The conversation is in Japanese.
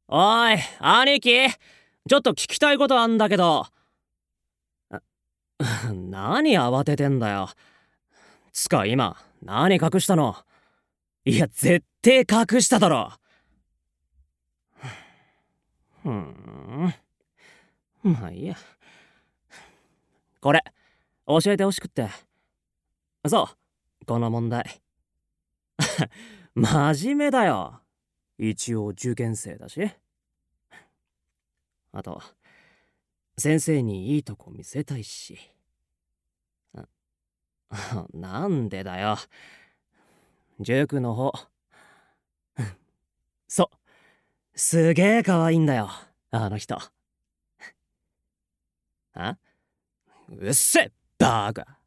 おい、兄貴、ちょっと聞きたいことあんだけど。何慌ててんだよ。つか今、何隠したの？いや、絶対隠しただろ。ふーん。まあいいや。これ、教えてほしくって。そう、この問題。真面目だよ。一応受験生だし。あと、先生にいいとこ見せたいし。なんでだよ。塾の方。そう、すげえ可愛いんだよ、あの人。うっせえ、バーカ。